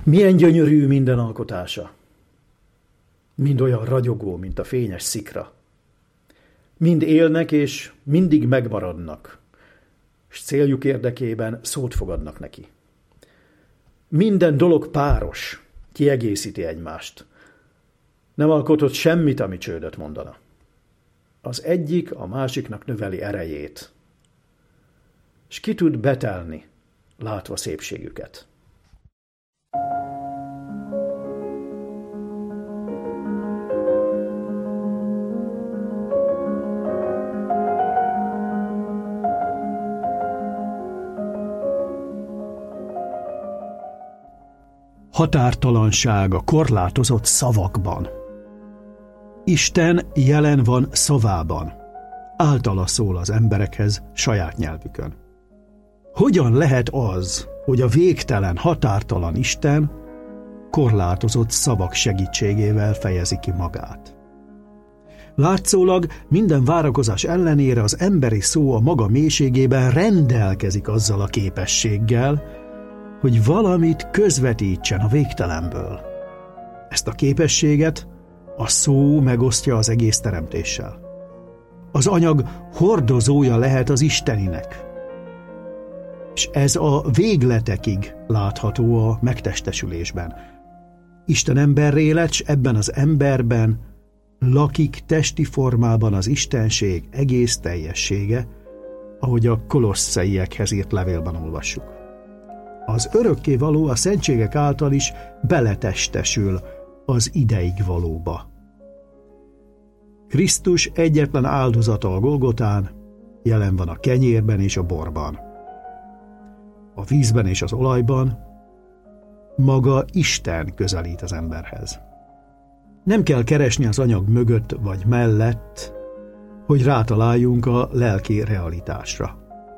Milyen gyönyörű minden alkotása. Mind olyan ragyogó, mint a fényes szikra. Mind élnek és mindig megmaradnak, s céljuk érdekében szót fogadnak neki. Minden dolog páros, kiegészíti egymást. Nem alkotott semmit, ami csődöt mondana. Az egyik a másiknak növeli erejét, s ki tud betelni, látva szépségüket. Határtalanság a korlátozott szavakban. Isten jelen van szavában. Általa szól az emberekhez saját nyelvükön. Hogyan lehet az, hogy a végtelen, határtalan Isten korlátozott szavak segítségével fejezi ki magát? Látszólag minden várakozás ellenére az emberi szó a maga mélységében rendelkezik azzal a képességgel, hogy valamit közvetítsen a végtelenből. Ezt a képességet a szó megosztja az egész teremtéssel. Az anyag hordozója lehet az isteninek. És ez a végletekig látható a megtestesülésben. Isten emberré lett, s ebben az emberben lakik testi formában az istenség egész teljessége, ahogy a kolosszaiekhez írt levélben olvassuk. Az örökkévaló a szentségek által is beletestesül az ideigvalóba. Krisztus egyetlen áldozata a Golgotán jelen van a kenyérben és a borban. A vízben és az olajban maga Isten közelít az emberhez. Nem kell keresni az anyag mögött vagy mellett, hogy rátaláljunk a lelki realitásra.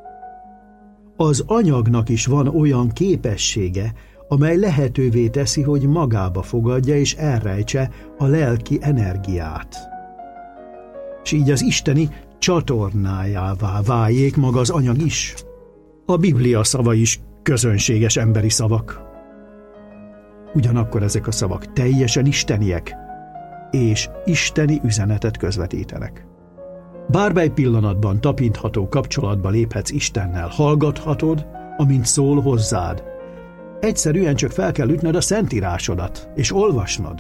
Az anyagnak is van olyan képessége, amely lehetővé teszi, hogy magába fogadja és elrejtse a lelki energiát. És így az isteni csatornájává váljék maga az anyag is. A Biblia szavai is közönséges emberi szavak. Ugyanakkor ezek a szavak teljesen isteniek, és isteni üzenetet közvetítenek. Bármely pillanatban tapintható kapcsolatba léphetsz Istennel, hallgathatod, amint szól hozzád. Egyszerűen csak fel kell ütnöd a szentírásodat, és olvasnod.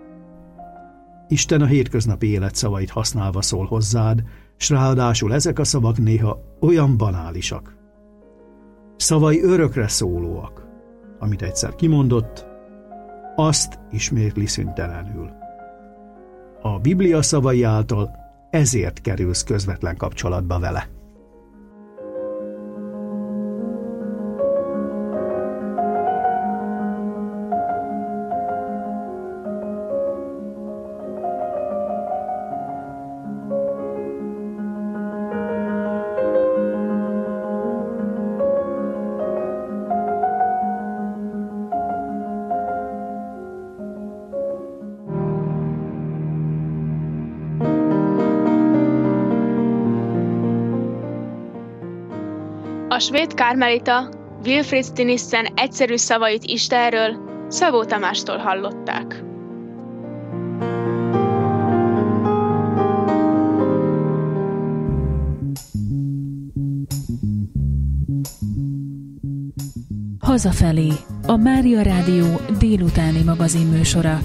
Isten a hétköznapi élet szavait használva szól hozzád, s ráadásul ezek a szavak néha olyan banálisak. Szavai örökre szólóak, amit egyszer kimondott, azt ismétli szüntelenül. A Biblia szavai által ezért kerülsz közvetlen kapcsolatba vele. A svéd karmelita Wilfrid Stinissen egyszerű szavait Istenről Szabó Tamástól hallották. Hazafelé, a Mária Rádió délutáni magazinműsora.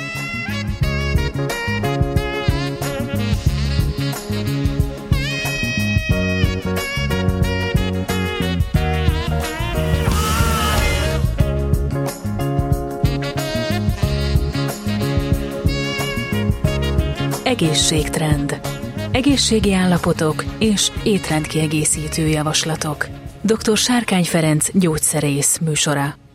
Egészségtrend. Egészségi állapotok és étrendkiegészítő javaslatok. Dr. Sárkány Ferenc gyógyszerész műsora.